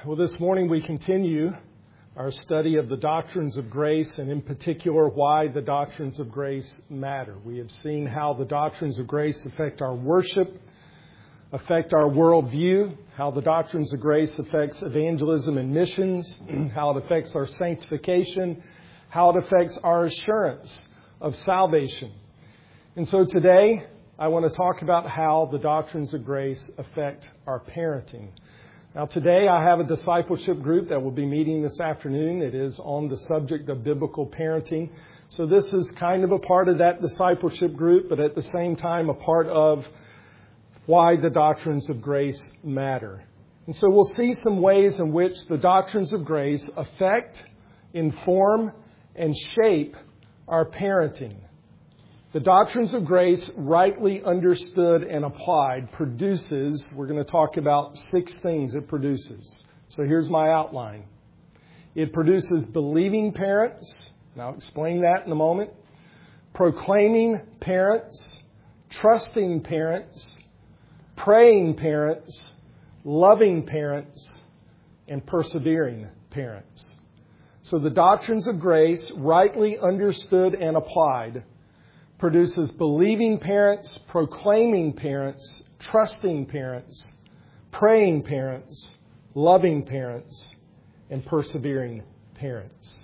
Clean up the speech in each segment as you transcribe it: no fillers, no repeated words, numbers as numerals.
Well, this morning we continue our study of the doctrines of grace, and in particular, why the doctrines of grace matter. We have seen how the doctrines of grace affect our worship, affect our worldview, how the doctrines of grace affects evangelism and missions, how it affects our sanctification, how it affects our assurance of salvation. And so today, I want to talk about how the doctrines of grace affect our parenting. Now today I have a discipleship group that will be meeting this afternoon. It is on the subject of biblical parenting. So this is kind of a part of that discipleship group, but at the same time a part of why the doctrines of grace matter. And so we'll see some ways in which the doctrines of grace affect, inform, and shape our parenting. The doctrines of grace, rightly understood and applied, produces, we're going to talk about 6 things it produces. So here's my outline. It produces believing parents, and I'll explain that in a moment, proclaiming parents, trusting parents, praying parents, loving parents, and persevering parents. So the doctrines of grace, rightly understood and applied, produces believing parents, proclaiming parents, trusting parents, praying parents, loving parents, and persevering parents.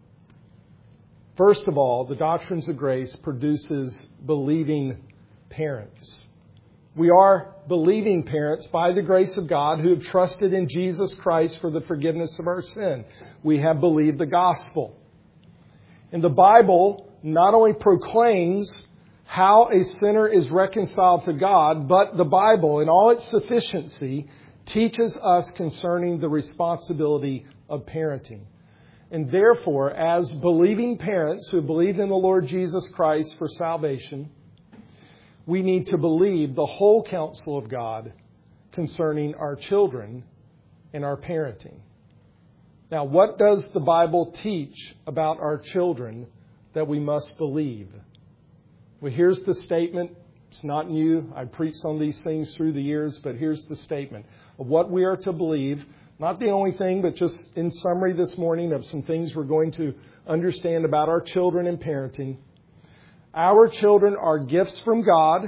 First of all, the doctrines of grace produces believing parents. We are believing parents by the grace of God who have trusted in Jesus Christ for the forgiveness of our sin. We have believed the gospel. And the Bible not only proclaims how a sinner is reconciled to God, but the Bible, in all its sufficiency, teaches us concerning the responsibility of parenting. And therefore, as believing parents who believe in the Lord Jesus Christ for salvation, we need to believe the whole counsel of God concerning our children and our parenting. Now, what does the Bible teach about our children that we must believe? Well, here's the statement. It's not new. I've preached on these things through the years, but here's the statement of what we are to believe. Not the only thing, but just in summary this morning of some things we're going to understand about our children and parenting. Our children are gifts from God,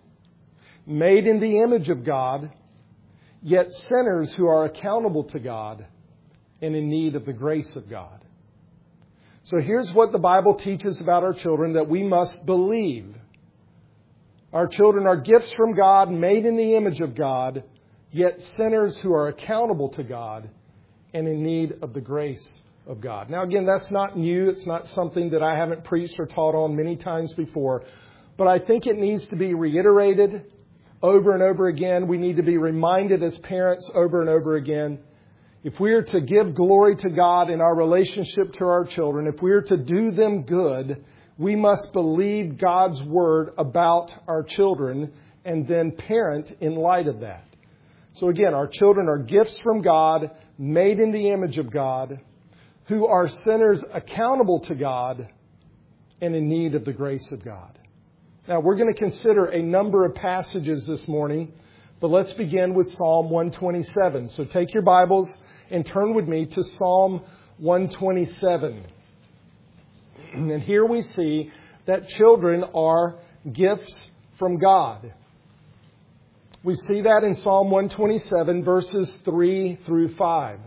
made in the image of God, yet sinners who are accountable to God and in need of the grace of God. So here's what the Bible teaches about our children that we must believe. Our children are gifts from God, made in the image of God, yet sinners who are accountable to God and in need of the grace of God. Now again, that's not new. It's not something that I haven't preached or taught on many times before. But I think it needs to be reiterated over and over again. We need to be reminded as parents over and over again. If we are to give glory to God in our relationship to our children, if we are to do them good, we must believe God's word about our children and then parent in light of that. So again, our children are gifts from God, made in the image of God, who are sinners accountable to God and in need of the grace of God. Now, we're going to consider a number of passages this morning, but let's begin with Psalm 127. So take your Bibles and turn with me to Psalm 127. And here we see that children are gifts from God. We see that in Psalm 127, verses 3 through 5.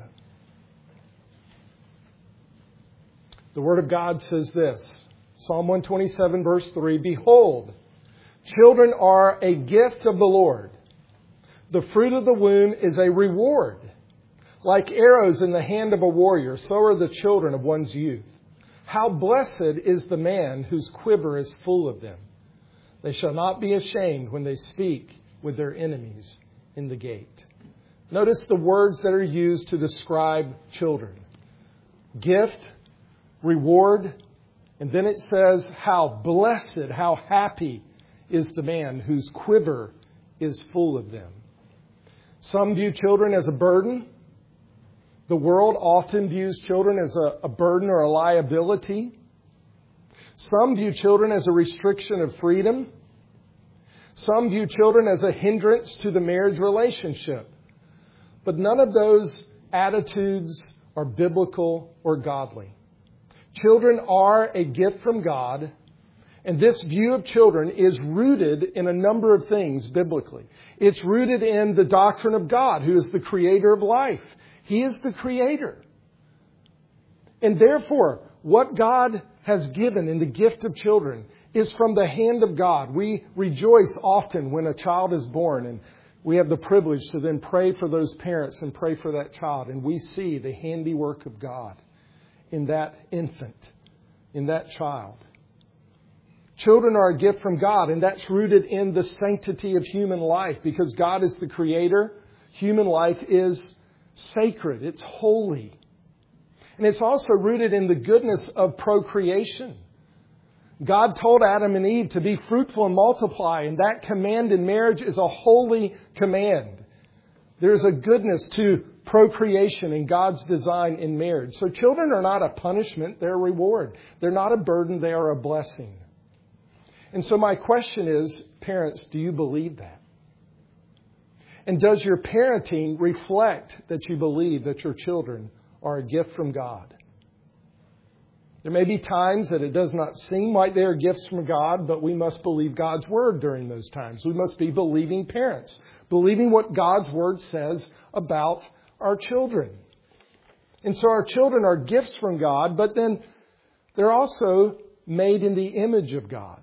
The Word of God says this, Psalm 127, verse 3, "Behold, children are a gift of the Lord. The fruit of the womb is a reward. Like arrows in the hand of a warrior, so are the children of one's youth. How blessed is the man whose quiver is full of them. They shall not be ashamed when they speak with their enemies in the gate." Notice the words that are used to describe children. Gift, reward, and then it says, how blessed, how happy is the man whose quiver is full of them. Some view children as a burden. The world often views children as a burden or a liability. Some view children as a restriction of freedom. Some view children as a hindrance to the marriage relationship. But none of those attitudes are biblical or godly. Children are a gift from God, and this view of children is rooted in a number of things biblically. It's rooted in the doctrine of God, who is the creator of life. He is the creator. And therefore, what God has given in the gift of children is from the hand of God. We rejoice often when a child is born, and we have the privilege to then pray for those parents and pray for that child. And we see the handiwork of God in that infant, in that child. Children are a gift from God, and that's rooted in the sanctity of human life. Because God is the creator, human life is sacred. It's holy. And it's also rooted in the goodness of procreation. God told Adam and Eve to be fruitful and multiply, and that command in marriage is a holy command. There's a goodness to procreation in God's design in marriage. So children are not a punishment, they're a reward. They're not a burden, they are a blessing. And so my question is, parents, do you believe that? And does your parenting reflect that you believe that your children are a gift from God? There may be times that it does not seem like they are gifts from God, but we must believe God's Word during those times. We must be believing parents, believing what God's Word says about our children. And so our children are gifts from God, but then they're also made in the image of God.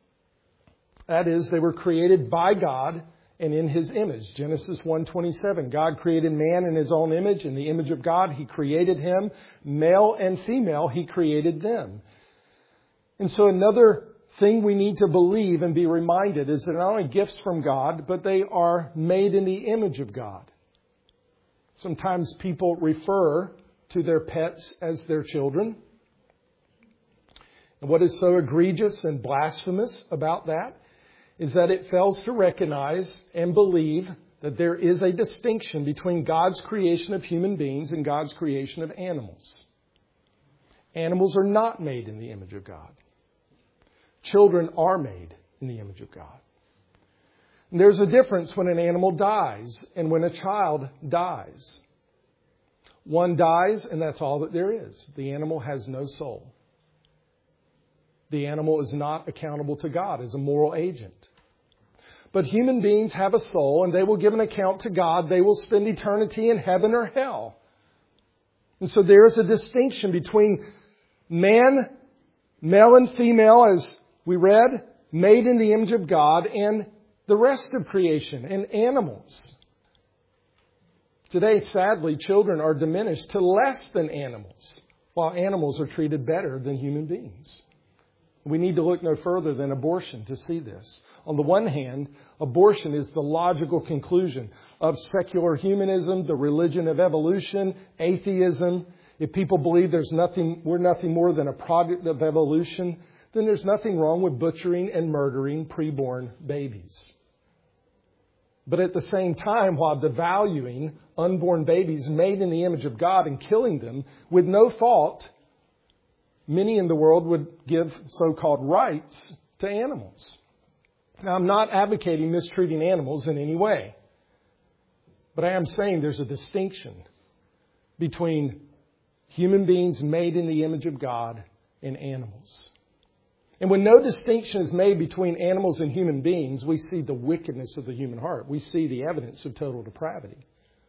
That is, they were created by God and in His image. Genesis 1:27, God created man in His own image. In the image of God, He created him. Male and female, He created them. And so another thing we need to believe and be reminded is that not only gifts from God, but they are made in the image of God. Sometimes people refer to their pets as their children. And what is so egregious and blasphemous about that is that it fails to recognize and believe that there is a distinction between God's creation of human beings and God's creation of animals. Animals are not made in the image of God. Children are made in the image of God. And there's a difference when an animal dies and when a child dies. One dies, and that's all that there is. The animal has no soul. The animal is not accountable to God as a moral agent. But human beings have a soul, and they will give an account to God. They will spend eternity in heaven or hell. And so there is a distinction between man, male and female, as we read, made in the image of God, and the rest of creation, and animals. Today, sadly, children are diminished to less than animals, while animals are treated better than human beings. We need to look no further than abortion to see this. On the one hand, abortion is the logical conclusion of secular humanism, the religion of evolution, atheism. If people believe we're nothing more than a product of evolution, then there's nothing wrong with butchering and murdering preborn babies. But at the same time, while devaluing unborn babies made in the image of God and killing them with no fault, many in the world would give so-called rights to animals. Now, I'm not advocating mistreating animals in any way. But I am saying there's a distinction between human beings made in the image of God and animals. And when no distinction is made between animals and human beings, we see the wickedness of the human heart. We see the evidence of total depravity.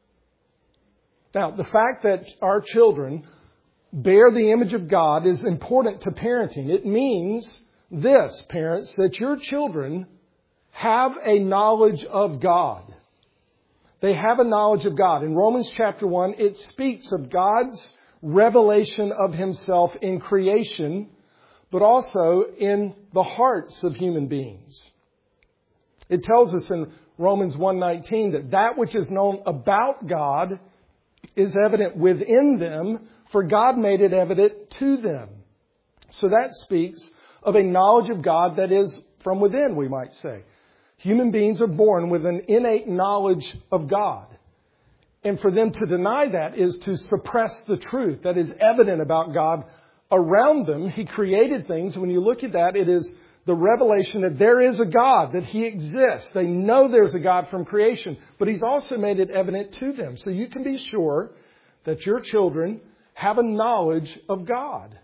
Now, the fact that our children bear the image of God is important to parenting. It means this, parents, that your children have a knowledge of God. They have a knowledge of God. In Romans chapter 1, it speaks of God's revelation of Himself in creation, but also in the hearts of human beings. It tells us in Romans 1:19 that which is known about God is evident within them, for God made it evident to them. So that speaks of a knowledge of God that is from within, we might say. Human beings are born with an innate knowledge of God. And for them to deny that is to suppress the truth that is evident about God around them. He created things. When you look at that, it is the revelation that there is a God, that He exists. They know there's a God from creation, but He's also made it evident to them. So you can be sure that your children have a knowledge of God.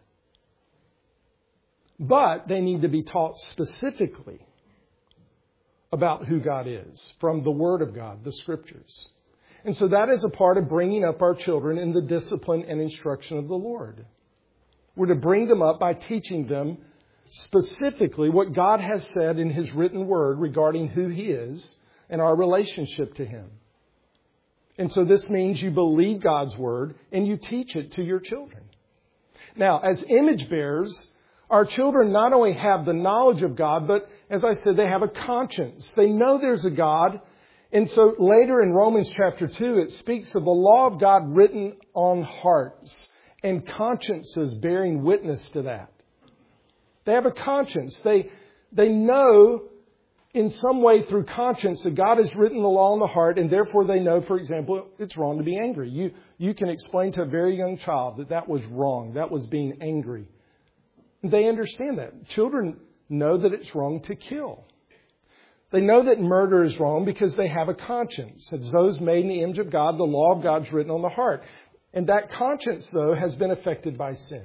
But they need to be taught specifically about who God is from the Word of God, the Scriptures. And so that is a part of bringing up our children in the discipline and instruction of the Lord. We're to bring them up by teaching them specifically what God has said in His written Word regarding who He is and our relationship to Him. And so this means you believe God's Word and you teach it to your children. Now, as image bearers, our children not only have the knowledge of God, but as I said, they have a conscience. They know there's a God. And so later in Romans chapter 2, it speaks of the law of God written on hearts and consciences bearing witness to that. They have a conscience. They know in some way through conscience that God has written the law on the heart, and therefore they know, for example, it's wrong to be angry. You can explain to a very young child that was wrong. That was being angry. They understand that. Children know that it's wrong to kill. They know that murder is wrong because they have a conscience. As those made in the image of God, the law of God's written on the heart. And that conscience, though, has been affected by sin.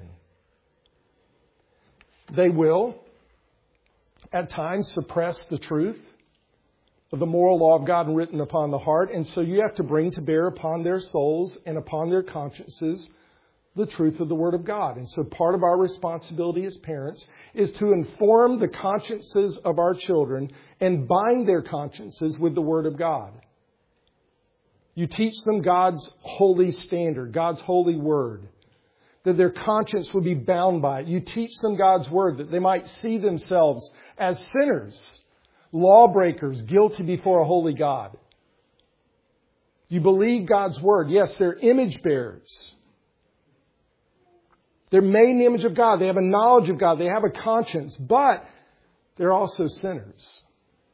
They will, at times, suppress the truth of the moral law of God written upon the heart. And so you have to bring to bear upon their souls and upon their consciences the truth of the Word of God. And so part of our responsibility as parents is to inform the consciences of our children and bind their consciences with the Word of God. You teach them God's holy standard, God's holy Word, that their conscience would be bound by it. You teach them God's Word, that they might see themselves as sinners, lawbreakers, guilty before a holy God. You believe God's Word. Yes, they're image bearers. They're made in the image of God. They have a knowledge of God. They have a conscience. But they're also sinners.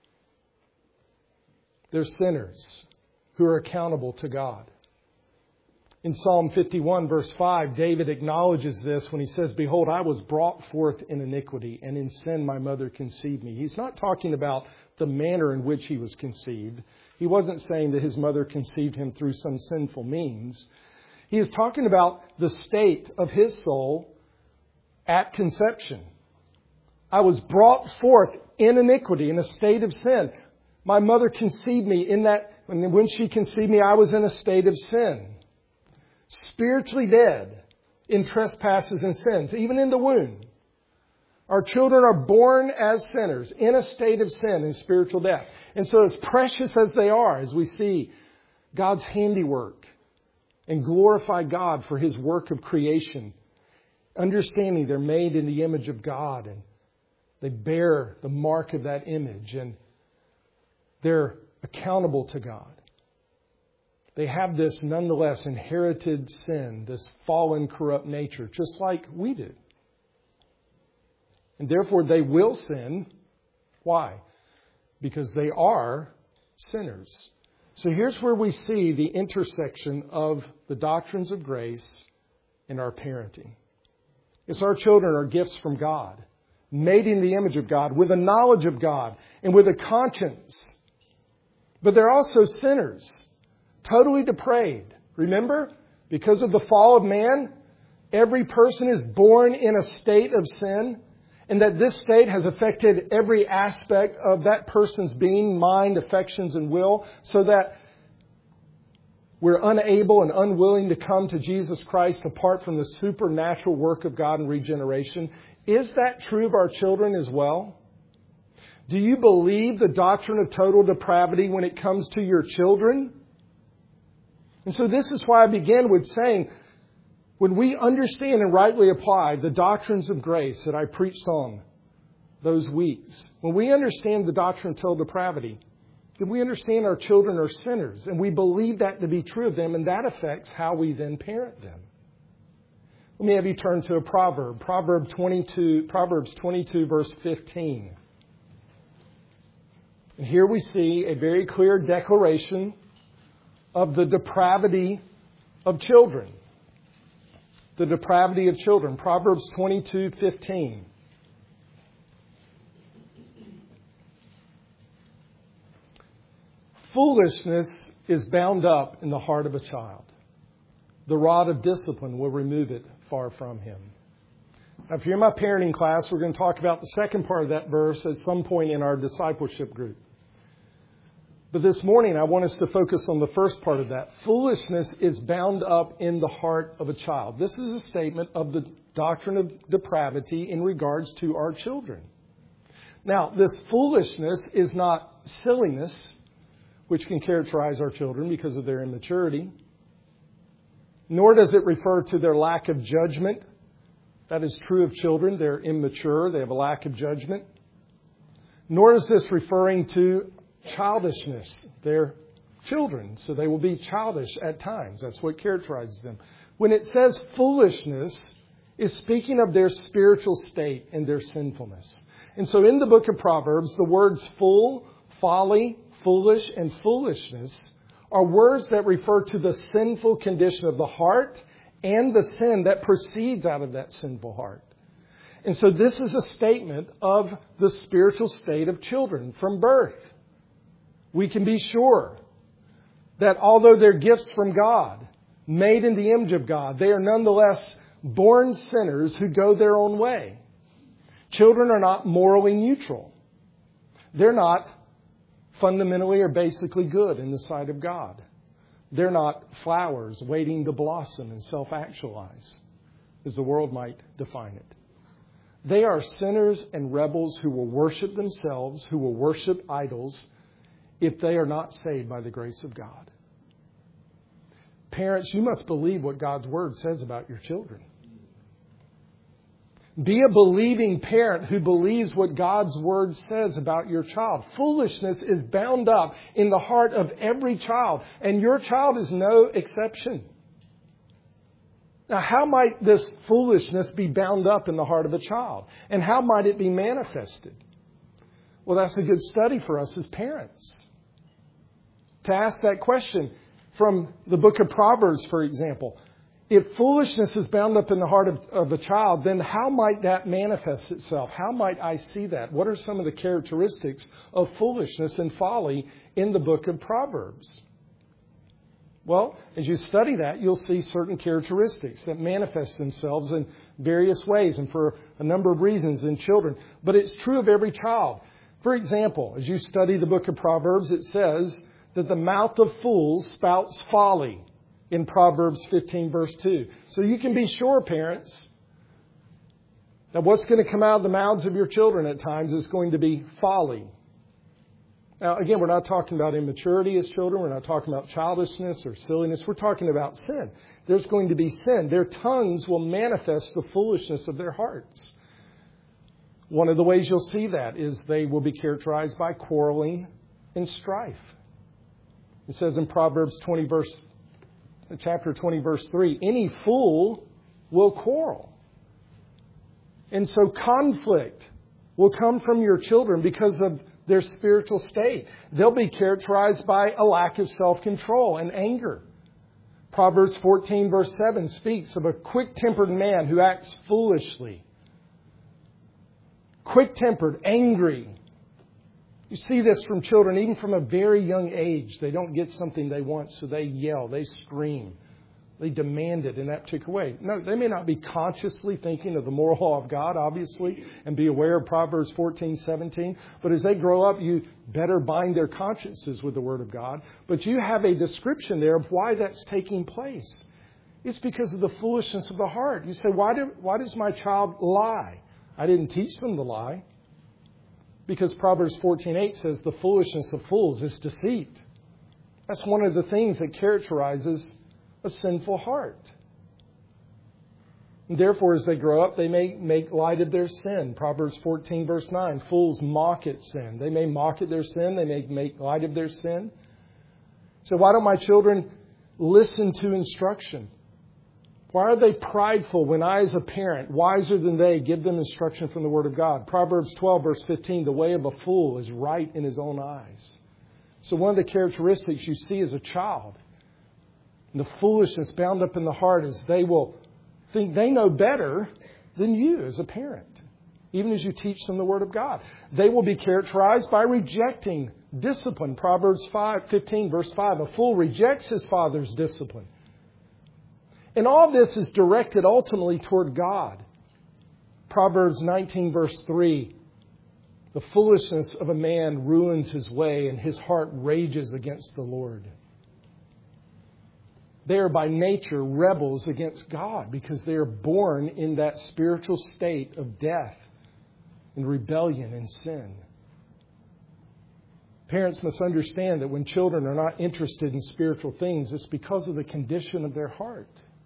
They're sinners who are accountable to God. In Psalm 51, verse 5, David acknowledges this when he says, "Behold, I was brought forth in iniquity, and in sin my mother conceived me." He's not talking about the manner in which he was conceived. He wasn't saying that his mother conceived him through some sinful means. He is talking about the state of his soul at conception. I was brought forth in iniquity, in a state of sin. My mother conceived me in that, when she conceived me, I was in a state of sin. Spiritually dead in trespasses and sins, even in the womb. Our children are born as sinners in a state of sin and spiritual death. And so as precious as they are, as we see God's handiwork, and glorify God for His work of creation, understanding they're made in the image of God and they bear the mark of that image and they're accountable to God. They have this nonetheless inherited sin, this fallen, corrupt nature, just like we do. And therefore they will sin. Why? Because they are sinners. So here's where we see the intersection of the doctrines of grace and our parenting. It's our children are gifts from God, made in the image of God, with a knowledge of God, and with a conscience. But they're also sinners, totally depraved. Remember, because of the fall of man, every person is born in a state of sin, and that this state has affected every aspect of that person's being, mind, affections, and will, so that we're unable and unwilling to come to Jesus Christ apart from the supernatural work of God in regeneration. Is that true of our children as well? Do you believe the doctrine of total depravity when it comes to your children? And so this is why I began with saying, when we understand and rightly apply the doctrines of grace that I preached on those weeks, when we understand the doctrine of total depravity, then we understand our children are sinners, and we believe that to be true of them, and that affects how we then parent them. Let me have you turn to a proverb, Proverbs 22, verse 15. And here we see a very clear declaration of the depravity of children. The depravity of children. Proverbs 22:15. Foolishness is bound up in the heart of a child, The rod of discipline will remove it far from him. Now, if you're in my parenting class, we're going to talk about the second part of that verse at some point in our discipleship group. But this morning, I want us to focus on the first part of that. Foolishness is bound up in the heart of a child. This is a statement of the doctrine of depravity in regards to our children. Now, this foolishness is not silliness, which can characterize our children because of their immaturity. Nor does it refer to their lack of judgment. That is true of children. They're immature. They have a lack of judgment. Nor is this referring to childishness. They're children, so they will be childish at times. That's what characterizes them. When it says foolishness, it's speaking of their spiritual state and their sinfulness. And so in the book of Proverbs, the words fool, folly, foolish, and foolishness are words that refer to the sinful condition of the heart and the sin that proceeds out of that sinful heart. And so this is a statement of the spiritual state of children from birth. We can be sure that although they're gifts from God, made in the image of God, they are nonetheless born sinners who go their own way. Children are not morally neutral. They're not fundamentally or basically good in the sight of God. They're not flowers waiting to blossom and self-actualize, as the world might define it. They are sinners and rebels who will worship themselves, who will worship idols, if they are not saved by the grace of God. Parents, you must believe what God's Word says about your children. Be a believing parent who believes what God's Word says about your child. Foolishness is bound up in the heart of every child, and your child is no exception. Now, how might this foolishness be bound up in the heart of a child? And how might it be manifested? Well, that's a good study for us as parents. To ask that question from the book of Proverbs, for example. If foolishness is bound up in the heart of a child, then how might that manifest itself? How might I see that? What are some of the characteristics of foolishness and folly in the book of Proverbs? Well, as you study that, you'll see certain characteristics that manifest themselves in various ways and for a number of reasons in children. But it's true of every child. For example, as you study the book of Proverbs, it says that the mouth of fools spouts folly. In Proverbs 15, verse 2. So you can be sure, parents, that what's going to come out of the mouths of your children at times is going to be folly. Now, again, we're not talking about immaturity as children. We're not talking about childishness or silliness. We're talking about sin. There's going to be sin. Their tongues will manifest the foolishness of their hearts. One of the ways you'll see that is they will be characterized by quarreling and strife. It says in Proverbs chapter 20, verse 3, any fool will quarrel. And so conflict will come from your children because of their spiritual state. They'll be characterized by a lack of self-control and anger. Proverbs 14, verse 7 speaks of a quick-tempered man who acts foolishly. Quick-tempered, angry. You see this from children, even from a very young age. They don't get something they want, so they yell, they scream. They demand it in that particular way. No, they may not be consciously thinking of the moral law of God, obviously, and be aware of Proverbs 14:17. But as they grow up, you better bind their consciences with the Word of God. But you have a description there of why that's taking place. It's because of the foolishness of the heart. You say, why does my child lie? I didn't teach them to lie. Because Proverbs 14:8 says the foolishness of fools is deceit. That's one of the things that characterizes a sinful heart. And therefore, as they grow up, they may make light of their sin. Proverbs 14, verse 9, fools mock at sin. They may mock at their sin. They may make light of their sin. So why don't my children listen to instruction? Why are they prideful when I, as a parent, wiser than they, give them instruction from the Word of God? Proverbs 12, verse 15, the way of a fool is right in his own eyes. So one of the characteristics you see as a child, and the foolishness bound up in the heart, is they will think they know better than you as a parent, even as you teach them the Word of God. They will be characterized by rejecting discipline. Proverbs 15, verse 5, a fool rejects his father's discipline. And all this is directed ultimately toward God. Proverbs 19 verse 3. The foolishness of a man ruins his way, and his heart rages against the Lord. They are by nature rebels against God because they are born in that spiritual state of death and rebellion and sin. Parents must understand that when children are not interested in spiritual things, it's because of the condition of their heart.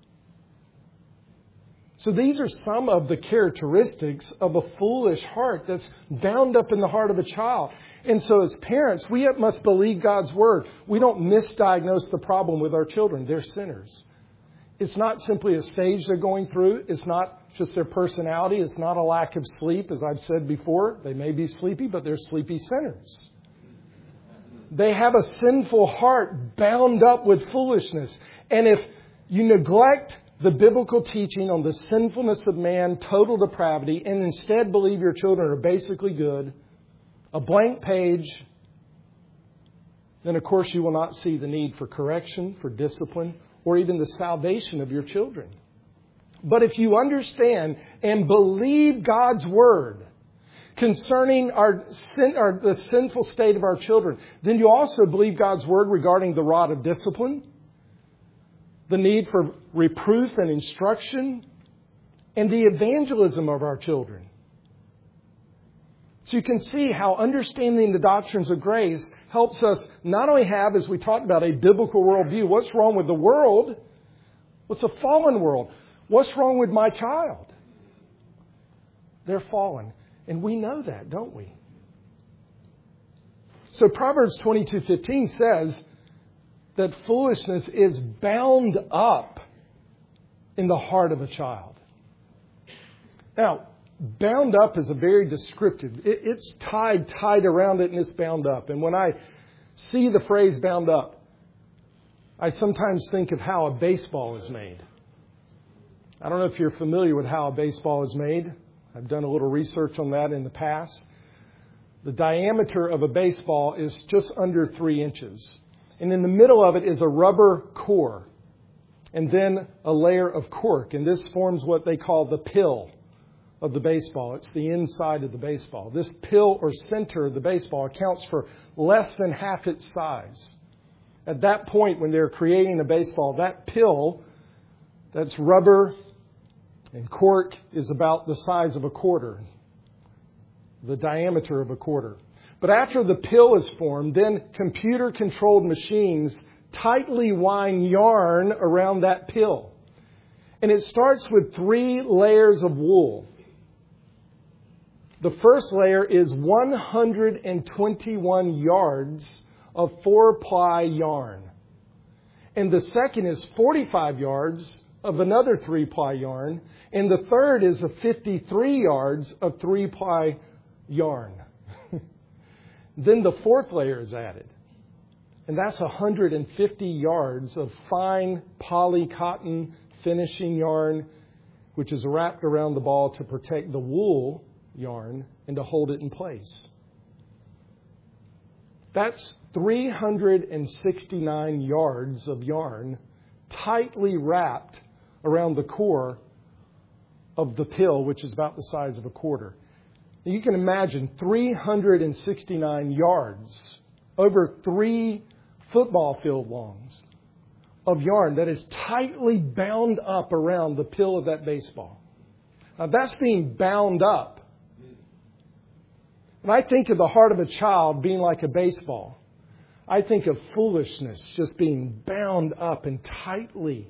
So these are some of the characteristics of a foolish heart that's bound up in the heart of a child. And so as parents, we must believe God's Word. We don't misdiagnose the problem with our children. They're sinners. It's not simply a stage they're going through. It's not just their personality. It's not a lack of sleep. As I've said before, they may be sleepy, but they're sleepy sinners. They have a sinful heart bound up with foolishness. And if you neglect the biblical teaching on the sinfulness of man, total depravity, and instead believe your children are basically good, a blank page, then of course you will not see the need for correction, for discipline, or even the salvation of your children. But if you understand and believe God's Word concerning the sinful state of our children, then you also believe God's Word regarding the rod of discipline, the need for reproof and instruction, and the evangelism of our children. So you can see how understanding the doctrines of grace helps us not only have, as we talked about, a biblical worldview. What's wrong with the world? What's a fallen world? What's wrong with my child? They're fallen. And we know that, don't we? So Proverbs 22:15 says that foolishness is bound up in the heart of a child. Now, bound up is a very descriptive. It's tied around it, and it's bound up. And when I see the phrase bound up, I sometimes think of how a baseball is made. I don't know if you're familiar with how a baseball is made. I've done a little research on that in the past. The diameter of a baseball is just under 3 inches. And in the middle of it is a rubber core. And then a layer of cork. And this forms what they call the pill of the baseball. It's the inside of the baseball. This pill or center of the baseball accounts for less than half its size. At that point, when they're creating a baseball, that pill, that's rubber and cork, is about the size of a quarter, the diameter of a quarter. But after the pill is formed, then computer-controlled machines tightly wind yarn around that pill. And it starts with 3 layers of wool. The first layer is 121 yards of 4-ply yarn. And the second is 45 yards of another 3-ply yarn. And the third is 53 yards of 3-ply yarn. Then the fourth layer is added. And that's 150 yards of fine poly cotton finishing yarn, which is wrapped around the ball to protect the wool yarn and to hold it in place. That's 369 yards of yarn tightly wrapped around the core of the pill, which is about the size of a quarter. Now you can imagine 369 yards over 3 football field longs of yarn that is tightly bound up around the pill of that baseball. Now that's being bound up. When I think of the heart of a child being like a baseball, I think of foolishness just being bound up and tightly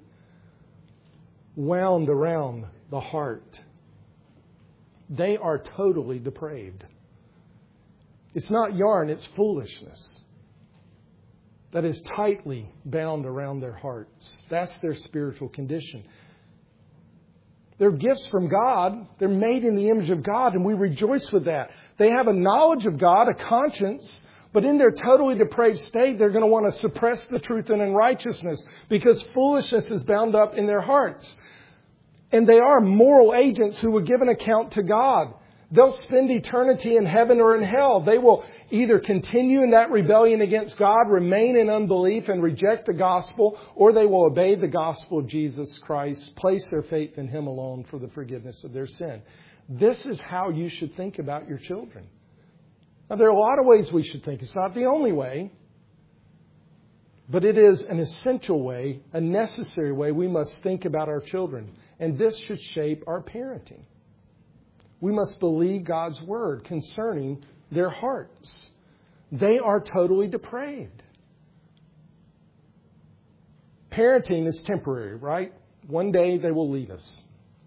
wound around the heart. They are totally depraved. It's not yarn, it's foolishness that is tightly bound around their hearts. That's their spiritual condition. They're gifts from God. They're made in the image of God, and we rejoice with that. They have a knowledge of God, a conscience, but in their totally depraved state, they're going to want to suppress the truth and unrighteousness because foolishness is bound up in their hearts. And they are moral agents who will give an account to God. They'll spend eternity in heaven or in hell. They will either continue in that rebellion against God, remain in unbelief and reject the gospel, or they will obey the gospel of Jesus Christ, place their faith in Him alone for the forgiveness of their sin. This is how you should think about your children. Now, there are a lot of ways we should think. It's not the only way, but it is an essential way, a necessary way we must think about our children. And this should shape our parenting. We must believe God's Word concerning their hearts. They are totally depraved. Parenting is temporary, right? One day they will leave us.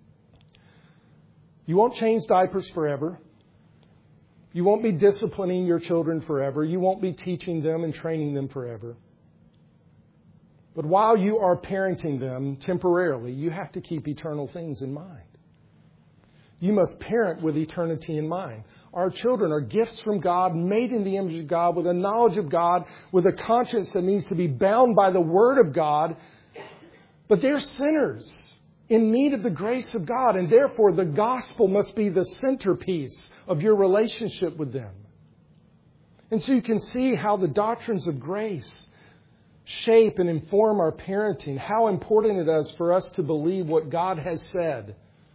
You won't change diapers forever. You won't be disciplining your children forever. You won't be teaching them and training them forever. But while you are parenting them temporarily, you have to keep eternal things in mind. You must parent with eternity in mind. Our children are gifts from God, made in the image of God, with a knowledge of God, with a conscience that needs to be bound by the Word of God. But they're sinners in need of the grace of God, and therefore the gospel must be the centerpiece of your relationship with them. And so you can see how the doctrines of grace shape and inform our parenting, how important it is for us to believe what God has said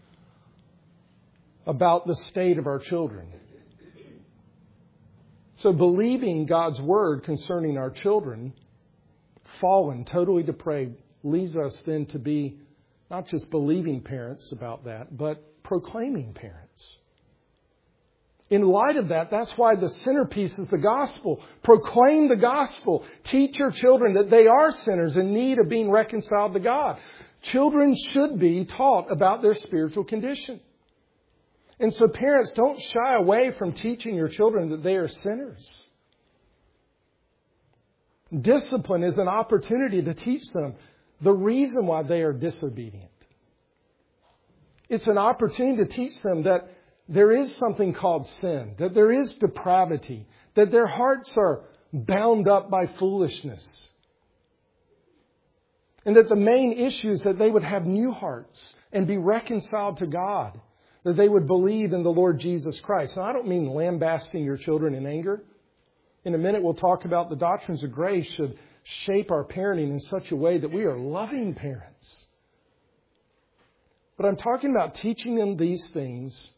about the state of our children. So believing God's Word concerning our children, fallen, totally depraved, leads us then to be not just believing parents about that, but proclaiming parents. In light of that, that's why the centerpiece is the gospel. Proclaim the gospel. Teach your children that they are sinners in need of being reconciled to God. Children should be taught about their spiritual condition. And so parents, don't shy away from teaching your children that they are sinners. Discipline is an opportunity to teach them the reason why they are disobedient. It's an opportunity to teach them that there is something called sin, that there is depravity, that their hearts are bound up by foolishness. And that the main issue is that they would have new hearts and be reconciled to God. That they would believe in the Lord Jesus Christ. Now, I don't mean lambasting your children in anger. In a minute, we'll talk about the doctrines of grace should shape our parenting in such a way that we are loving parents. But I'm talking about teaching them these things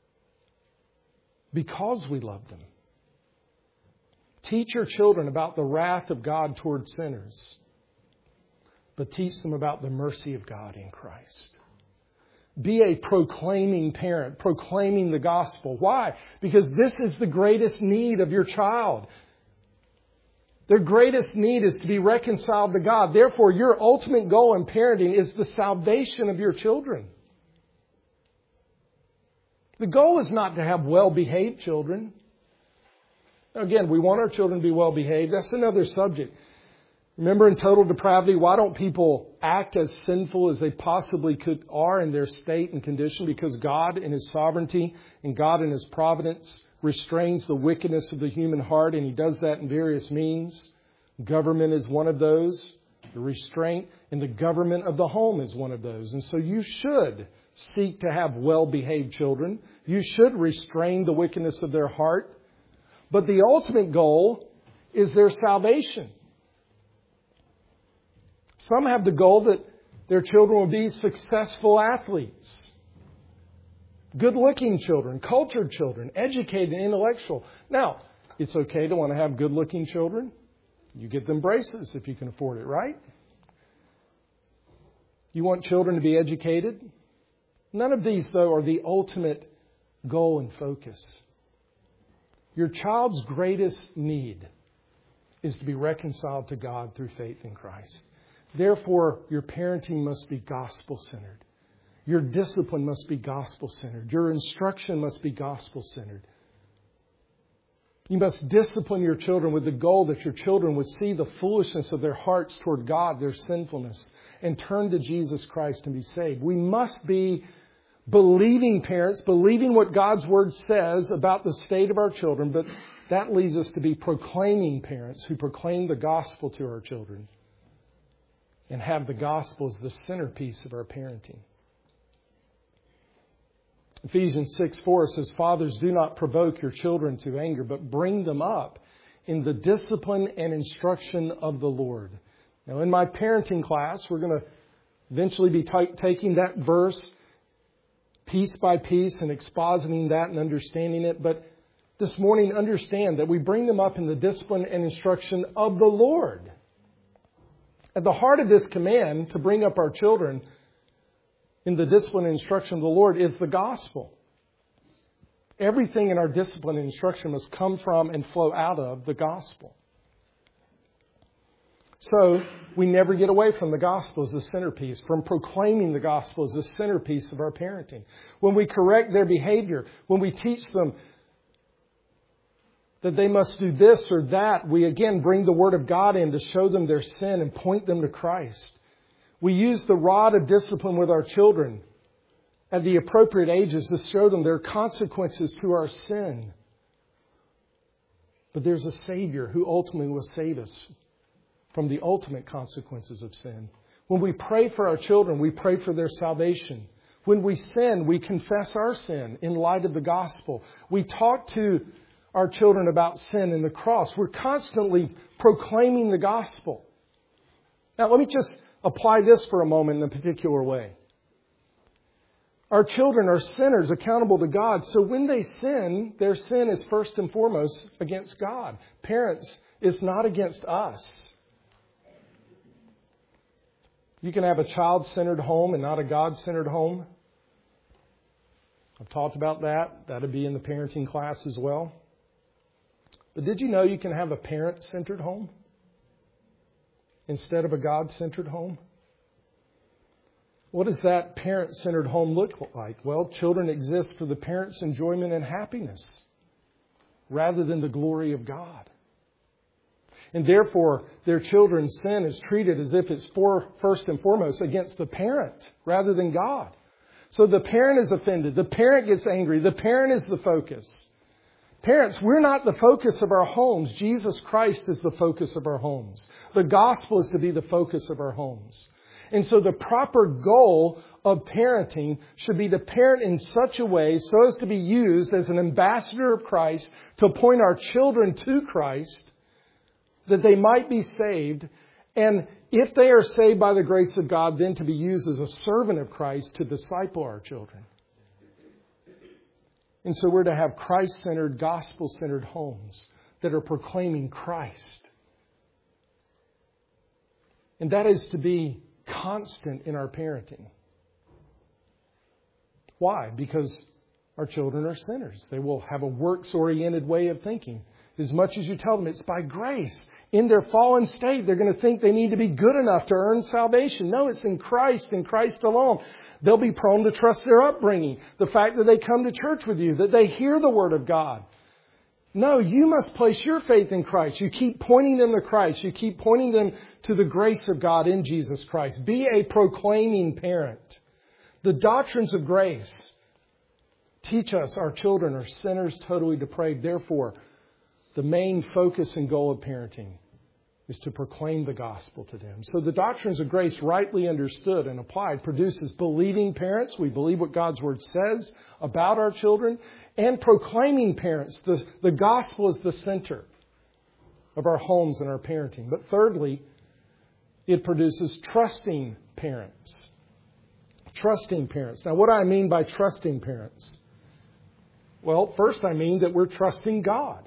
because we love them. Teach your children about the wrath of God toward sinners, but teach them about the mercy of God in Christ. Be a proclaiming parent, proclaiming the gospel. Why? Because this is the greatest need of your child. Their greatest need is to be reconciled to God. Therefore, your ultimate goal in parenting is the salvation of your children. The goal is not to have well-behaved children. Again, we want our children to be well-behaved. That's another subject. Remember in total depravity, why don't people act as sinful as they possibly are in their state and condition? Because God in His sovereignty and God in His providence restrains the wickedness of the human heart, and He does that in various means. Government is one of those. The restraint in the government of the home is one of those. And so you should seek to have well-behaved children. You should restrain the wickedness of their heart. But the ultimate goal is their salvation. Some have the goal that their children will be successful athletes, good-looking children, cultured children, educated and intellectual. Now, it's okay to want to have good-looking children. You get them braces if you can afford it, right? You want children to be educated. None of these, though, are the ultimate goal and focus. Your child's greatest need is to be reconciled to God through faith in Christ. Therefore, your parenting must be gospel-centered. Your discipline must be gospel-centered. Your instruction must be gospel-centered. You must discipline your children with the goal that your children would see the foolishness of their hearts toward God, their sinfulness, and turn to Jesus Christ and be saved. We must be believing parents, believing what God's Word says about the state of our children, but that leads us to be proclaiming parents who proclaim the gospel to our children and have the gospel as the centerpiece of our parenting. Ephesians 6:4 says, "Fathers, do not provoke your children to anger, but bring them up in the discipline and instruction of the Lord." Now, in my parenting class, we're going to eventually be taking that verse piece by piece and expositing that and understanding it. But this morning, understand that we bring them up in the discipline and instruction of the Lord. At the heart of this command to bring up our children in the discipline and instruction of the Lord is the gospel. Everything in our discipline and instruction must come from and flow out of the gospel. So we never get away from the gospel as the centerpiece, from proclaiming the gospel as the centerpiece of our parenting. When we correct their behavior, when we teach them that they must do this or that, we again bring the Word of God in to show them their sin and point them to Christ. We use the rod of discipline with our children at the appropriate ages to show them there are consequences to our sin. But there's a Savior who ultimately will save us from the ultimate consequences of sin. When we pray for our children, we pray for their salvation. When we sin, we confess our sin in light of the gospel. We talk to our children about sin and the cross. We're constantly proclaiming the gospel. Now, let me just apply this for a moment in a particular way. Our children are sinners accountable to God. So when they sin, their sin is first and foremost against God. Parents, it's not against us. You can have a child-centered home and not a God-centered home. I've talked about that. That'll be in the parenting class as well. But did you know you can have a parent-centered home instead of a God-centered home? What does that parent-centered home look like? Well, children exist for the parent's enjoyment and happiness rather than the glory of God. And therefore, their children's sin is treated as if it's first and foremost against the parent rather than God. So the parent is offended. The parent gets angry. The parent is the focus. Parents, we're not the focus of our homes. Jesus Christ is the focus of our homes. The gospel is to be the focus of our homes. And so the proper goal of parenting should be to parent in such a way so as to be used as an ambassador of Christ to point our children to Christ, that they might be saved. And if they are saved by the grace of God, then to be used as a servant of Christ to disciple our children. And so we're to have Christ-centered, gospel-centered homes that are proclaiming Christ. And that is to be constant in our parenting. Why? Because our children are sinners. They will have a works-oriented way of thinking. As much as you tell them it's by grace, in their fallen state, they're going to think they need to be good enough to earn salvation. No, it's in Christ alone. They'll be prone to trust their upbringing, the fact that they come to church with you, that they hear the Word of God. No, you must place your faith in Christ. You keep pointing them to Christ. You keep pointing them to the grace of God in Jesus Christ. Be a proclaiming parent. The doctrines of grace teach us our children are sinners, totally depraved. Therefore, the main focus and goal of parenting is to proclaim the gospel to them. So the doctrines of grace, rightly understood and applied, produces believing parents. We believe what God's Word says about our children. And proclaiming parents. The gospel is the center of our homes and our parenting. But thirdly, it produces trusting parents. Trusting parents. Now, what do I mean by trusting parents? Well, first I mean that we're trusting God.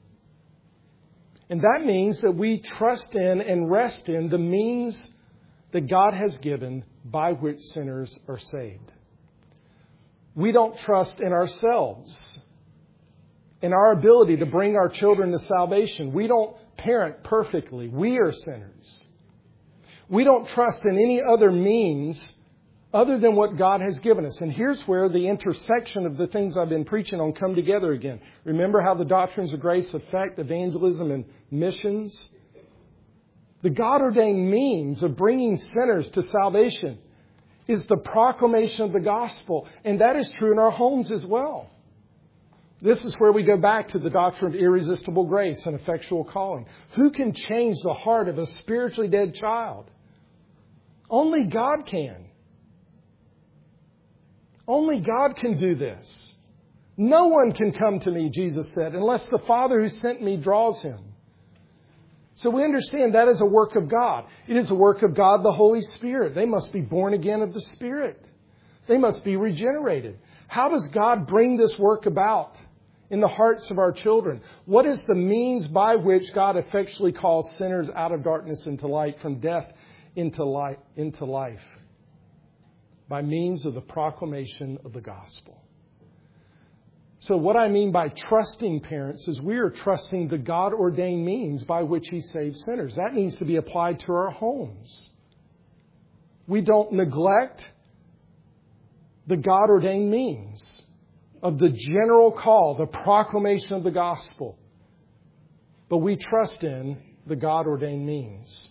And that means that we trust in and rest in the means that God has given by which sinners are saved. We don't trust in ourselves, in our ability to bring our children to salvation. We don't parent perfectly. We are sinners. We don't trust in any other means other than what God has given us. And here's where the intersection of the things I've been preaching on come together again. Remember how the doctrines of grace affect evangelism and missions? The God-ordained means of bringing sinners to salvation is the proclamation of the gospel. And that is true in our homes as well. This is where we go back to the doctrine of irresistible grace and effectual calling. Who can change the heart of a spiritually dead child? Only God can. Only God can do this. No one can come to me, Jesus said, unless the Father who sent me draws him. So we understand that is a work of God. It is a work of God, the Holy Spirit. They must be born again of the Spirit. They must be regenerated. How does God bring this work about in the hearts of our children? What is the means by which God effectually calls sinners out of darkness into light, from death into life? By means of the proclamation of the gospel. So what I mean by trusting parents is we are trusting the God-ordained means by which He saves sinners. That needs to be applied to our homes. We don't neglect the God-ordained means of the general call, the proclamation of the gospel. But we trust in the God-ordained means.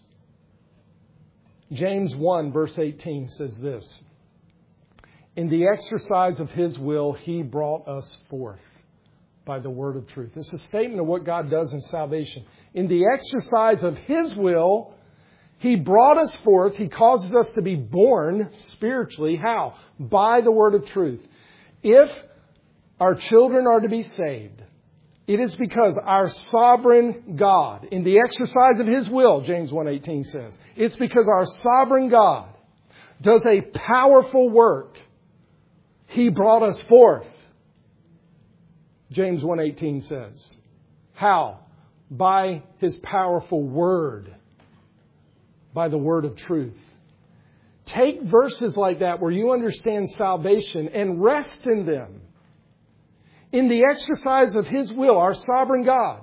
James 1 verse 18 says this: in the exercise of His will, He brought us forth by the word of truth. This is a statement of what God does in salvation. In the exercise of His will, He brought us forth. He causes us to be born spiritually. How? By the word of truth. If our children are to be saved, it is because our sovereign God, in the exercise of His will, James 1:18 says, it's because our sovereign God does a powerful work. He brought us forth. James 1:18 says. How? By His powerful word. By the word of truth. Take verses like that where you understand salvation and rest in them. In the exercise of His will, our sovereign God,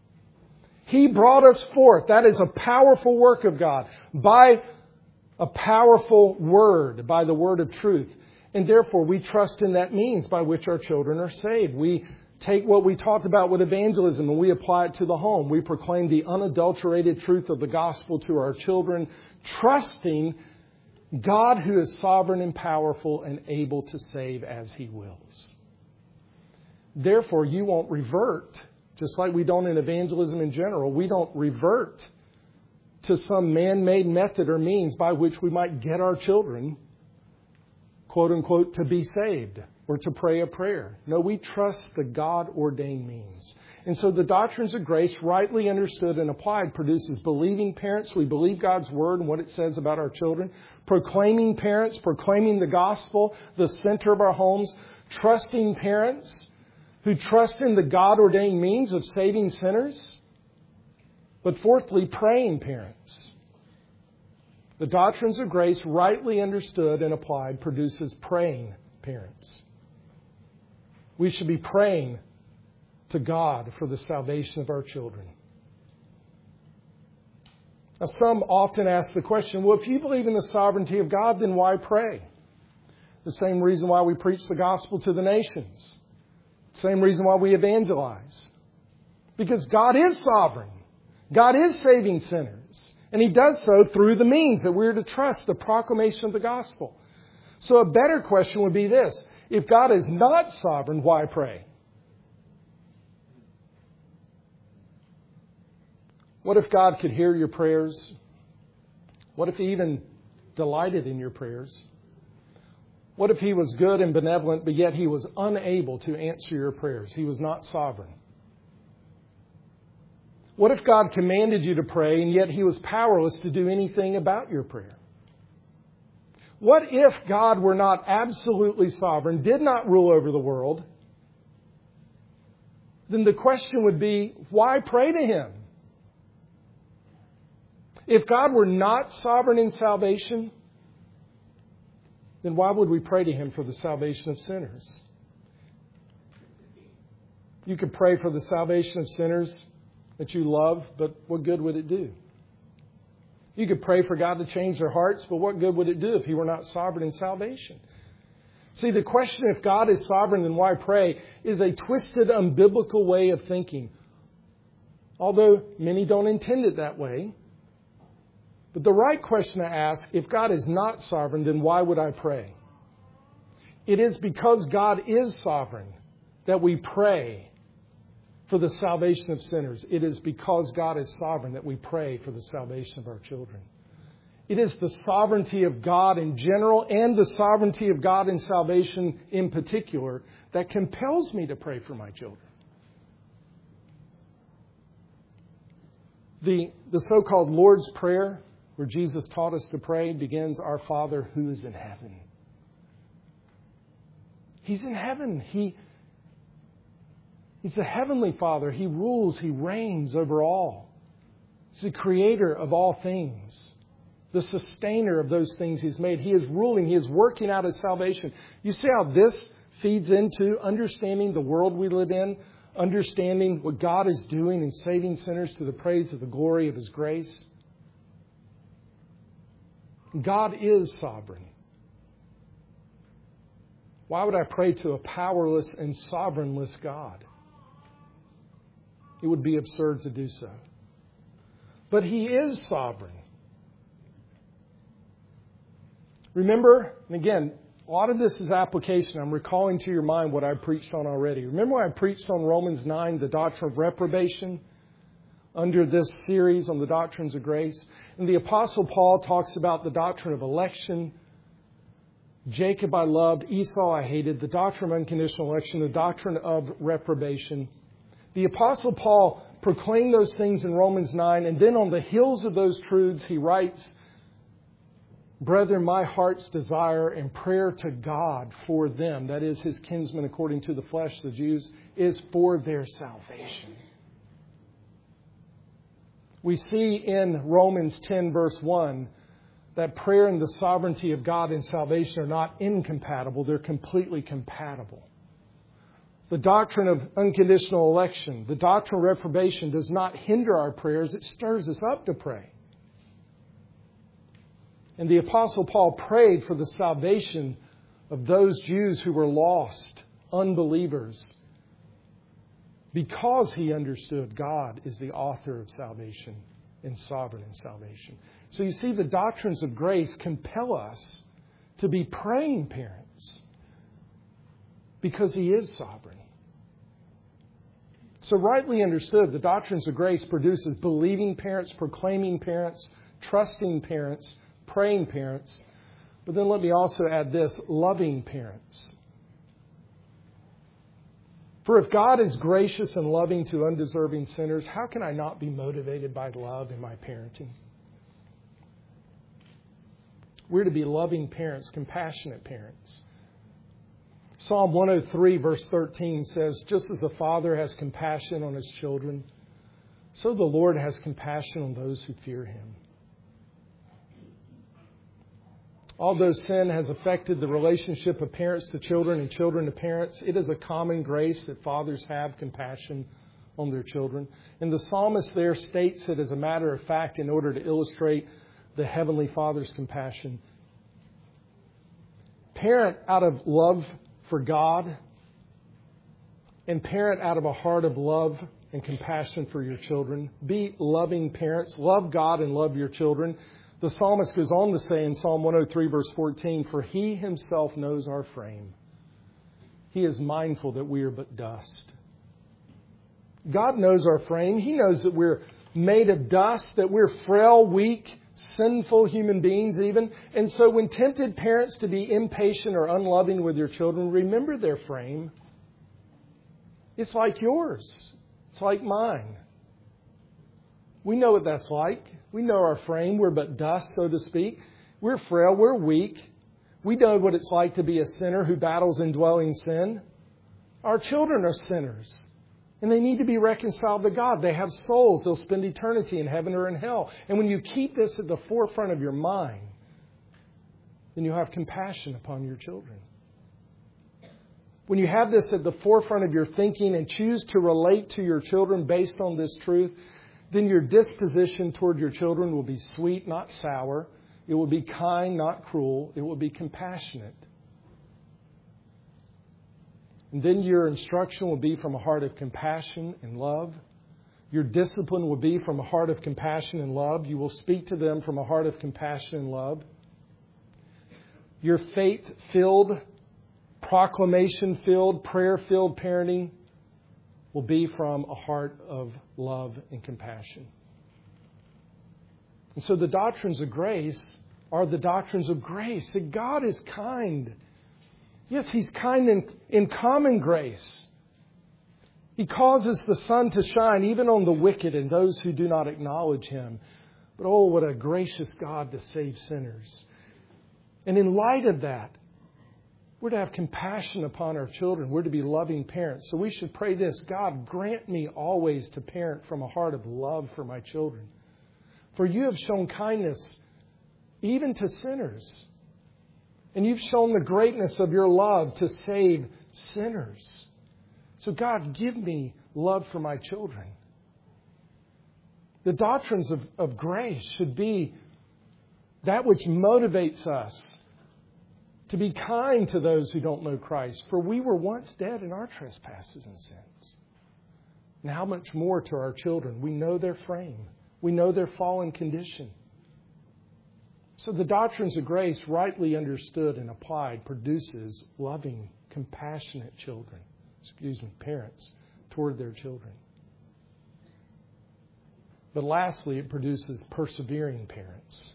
He brought us forth. That is a powerful work of God. By a powerful word. By the word of truth. And therefore, we trust in that means by which our children are saved. We take what we talked about with evangelism and we apply it to the home. We proclaim the unadulterated truth of the gospel to our children, trusting God who is sovereign and powerful and able to save as He wills. Therefore, you won't revert, just like we don't in evangelism in general. We don't revert to some man-made method or means by which we might get our children, quote unquote, to be saved or to pray a prayer. No, we trust the God-ordained means. And so the doctrines of grace, rightly understood and applied, produces believing parents. We believe God's word and what it says about our children. Proclaiming parents, proclaiming the gospel, the center of our homes. Trusting parents who trust in the God-ordained means of saving sinners. But fourthly, praying parents. The doctrines of grace, rightly understood and applied, produces praying parents. We should be praying to God for the salvation of our children. Now, some often ask the question, well, if you believe in the sovereignty of God, then why pray? The same reason why we preach the gospel to the nations. Same reason why we evangelize. Because God is sovereign. God is saving sinners. And He does so through the means that we're to trust, the proclamation of the gospel. So a better question would be this: if God is not sovereign, why pray? What if God could hear your prayers? What if He even delighted in your prayers? What if He was good and benevolent, but yet He was unable to answer your prayers? He was not sovereign. What if God commanded you to pray and yet He was powerless to do anything about your prayer? What if God were not absolutely sovereign, did not rule over the world? Then the question would be, why pray to Him? If God were not sovereign in salvation, then why would we pray to Him for the salvation of sinners? You could pray for the salvation of sinners that you love, but what good would it do? You could pray for God to change their hearts, but what good would it do if He were not sovereign in salvation? See, the question, if God is sovereign, then why pray, is a twisted, unbiblical way of thinking. Although many don't intend it that way. But the right question to ask, if God is not sovereign, then why would I pray? It is because God is sovereign that we pray for the salvation of sinners. It is because God is sovereign that we pray for the salvation of our children. It is the sovereignty of God in general and the sovereignty of God in salvation in particular that compels me to pray for my children. The so-called Lord's Prayer, where Jesus taught us to pray, begins, Our Father who is in heaven. He's in heaven. He's the Heavenly Father. He rules. He reigns over all. He's the creator of all things. The sustainer of those things He's made. He is ruling. He is working out His salvation. You see how this feeds into understanding the world we live in, understanding what God is doing in saving sinners to the praise of the glory of His grace. God is sovereign. Why would I pray to a powerless and sovereignless God? It would be absurd to do so. But He is sovereign. Remember, and again, a lot of this is application. I'm recalling to your mind what I preached on already. Remember when I preached on Romans 9, the doctrine of reprobation, under this series on the doctrines of grace? And the Apostle Paul talks about the doctrine of election. Jacob I loved, Esau I hated, the doctrine of unconditional election, the doctrine of reprobation. The Apostle Paul proclaimed those things in Romans 9, and then on the heels of those truths, he writes, Brethren, my heart's desire and prayer to God for them, that is His kinsmen according to the flesh, the Jews, is for their salvation. We see in Romans 10 verse 1 that prayer and the sovereignty of God in salvation are not incompatible, they're completely compatible. The doctrine of unconditional election, the doctrine of reprobation does not hinder our prayers, it stirs us up to pray. And the Apostle Paul prayed for the salvation of those Jews who were lost, unbelievers, because he understood God is the author of salvation and sovereign in salvation. So you see, the doctrines of grace compel us to be praying parents because He is sovereign. So rightly understood, the doctrines of grace produces believing parents, proclaiming parents, trusting parents, praying parents. But then let me also add this, loving parents. For if God is gracious and loving to undeserving sinners, how can I not be motivated by love in my parenting? We're to be loving parents, compassionate parents. Psalm 103 verse 13 says, just as a father has compassion on his children, so the Lord has compassion on those who fear Him. Although sin has affected the relationship of parents to children and children to parents, it is a common grace that fathers have compassion on their children. And the psalmist there states it as a matter of fact in order to illustrate the Heavenly Father's compassion. Parent out of love for God and parent out of a heart of love and compassion for your children. Be loving parents. Love God and love your children. The psalmist goes on to say in Psalm 103 verse 14, for He Himself knows our frame. He is mindful that we are but dust. God knows our frame. He knows that we're made of dust, that we're frail, weak, sinful human beings even. And so when tempted parents to be impatient or unloving with your children, remember their frame. It's like yours. It's like mine. We know what that's like. We know our frame. We're but dust, so to speak. We're frail. We're weak. We know what it's like to be a sinner who battles indwelling sin. Our children are sinners. And they need to be reconciled to God. They have souls. They'll spend eternity in heaven or in hell. And when you keep this at the forefront of your mind, then you'll have compassion upon your children. When you have this at the forefront of your thinking and choose to relate to your children based on this truth, then your disposition toward your children will be sweet, not sour. It will be kind, not cruel. It will be compassionate. And then your instruction will be from a heart of compassion and love. Your discipline will be from a heart of compassion and love. You will speak to them from a heart of compassion and love. Your faith-filled, proclamation-filled, prayer-filled parenting will be from a heart of love and compassion. And so the doctrines of grace are the doctrines of grace. That God is kind. Yes, He's kind in common grace. He causes the sun to shine even on the wicked and those who do not acknowledge Him. But oh, what a gracious God to save sinners. And in light of that, we're to have compassion upon our children. We're to be loving parents. So we should pray this: God, grant me always to parent from a heart of love for my children. For you have shown kindness even to sinners. And you've shown the greatness of your love to save sinners. So God, give me love for my children. The doctrines of grace should be that which motivates us to be kind to those who don't know Christ. For we were once dead in our trespasses and sins. And how much more to our children? We know their frame. We know their fallen condition. So the doctrines of grace, rightly understood and applied, produces loving, compassionate parents toward their children. But lastly, it produces persevering parents.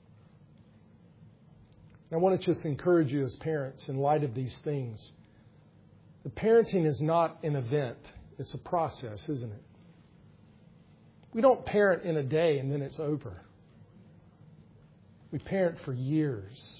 I want to just encourage you as parents in light of these things. The parenting is not an event. It's a process, isn't it? We don't parent in a day and then it's over. We parent for years.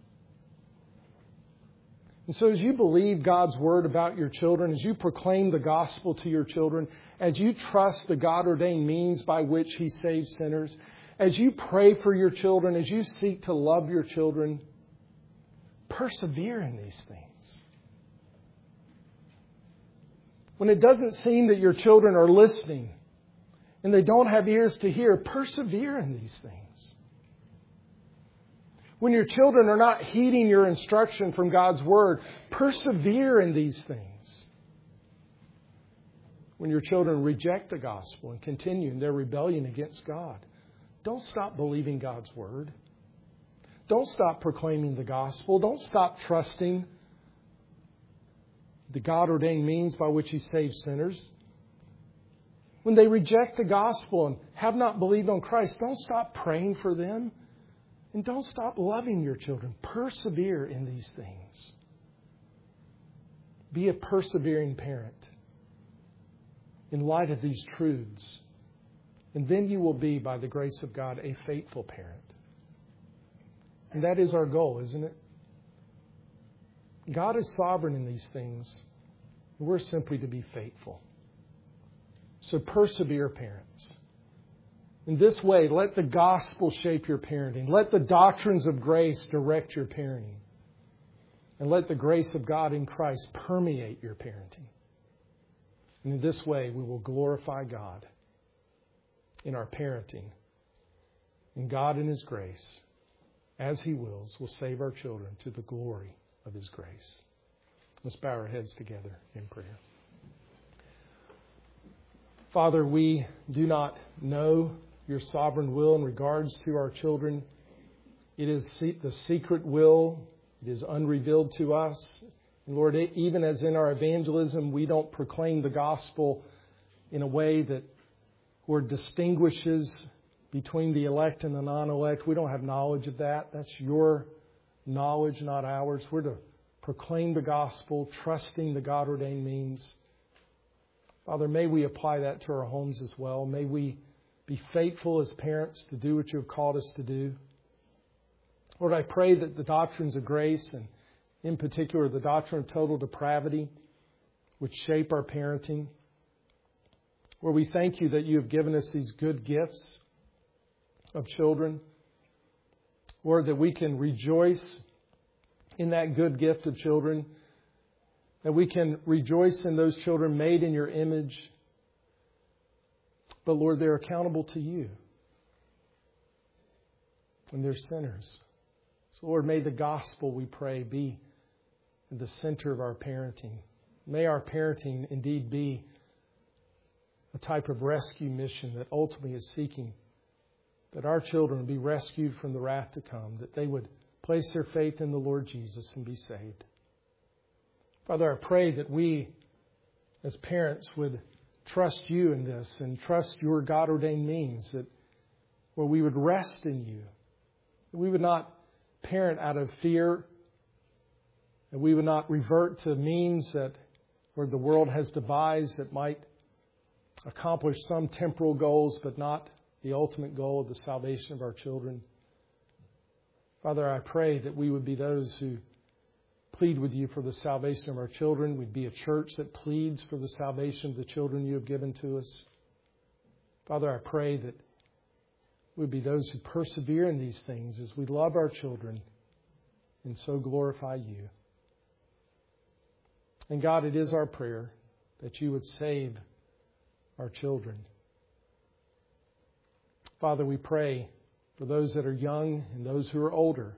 And so as you believe God's Word about your children, as you proclaim the gospel to your children, as you trust the God-ordained means by which He saves sinners, as you pray for your children, as you seek to love your children, persevere in these things. When it doesn't seem that your children are listening and they don't have ears to hear, persevere in these things. When your children are not heeding your instruction from God's Word, persevere in these things. When your children reject the gospel and continue in their rebellion against God, don't stop believing God's Word. Don't stop proclaiming the gospel. Don't stop trusting the God-ordained means by which He saves sinners. When they reject the gospel and have not believed on Christ, don't stop praying for them. And don't stop loving your children. Persevere in these things. Be a persevering parent in light of these truths. And then you will be, by the grace of God, a faithful parent. And that is our goal, isn't it? God is sovereign in these things. We're simply to be faithful. So persevere, parents. In this way, let the gospel shape your parenting. Let the doctrines of grace direct your parenting. And let the grace of God in Christ permeate your parenting. And in this way, we will glorify God in our parenting. And God in His grace, as He wills, will save our children to the glory of His grace. Let's bow our heads together in prayer. Father, we do not know Your sovereign will in regards to our children. It is the secret will. It is unrevealed to us. And Lord, even as in our evangelism, we don't proclaim the gospel in a way that distinguishes between the elect and the non-elect. We don't have knowledge of that. That's Your knowledge, not ours. We're to proclaim the gospel, trusting the God-ordained means. Father, may we apply that to our homes as well. May we be faithful as parents to do what You have called us to do. Lord, I pray that the doctrines of grace, and in particular the doctrine of total depravity, would shape our parenting. Lord, we thank You that You have given us these good gifts of children. Lord, that we can rejoice in that good gift of children. That we can rejoice in those children made in Your image. But Lord, they're accountable to You. And they're sinners. So Lord, may the gospel, we pray, be at the center of our parenting. May our parenting indeed be a type of rescue mission that ultimately is seeking that our children would be rescued from the wrath to come, that they would place their faith in the Lord Jesus and be saved. Father, I pray that we as parents would trust You in this and trust Your God-ordained means, that where we would rest in you. That we would not parent out of fear, and we would not revert to means that where the world has devised that might accomplish some temporal goals, but not the ultimate goal of the salvation of our children. Father, I pray that we would be those who plead with you for the salvation of our children. We'd be a church that pleads for the salvation of the children you have given to us. Father, I pray that we'd be those who persevere in these things as we love our children and so glorify you. And God, it is our prayer that you would save our children. Father, we pray for those that are young and those who are older.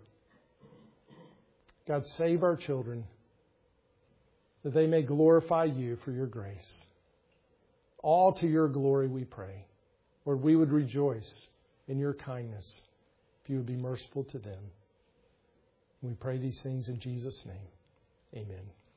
God, save our children that they may glorify you for your grace. All to your glory we pray. Lord, we would rejoice in your kindness if you would be merciful to them. We pray these things in Jesus' name. Amen.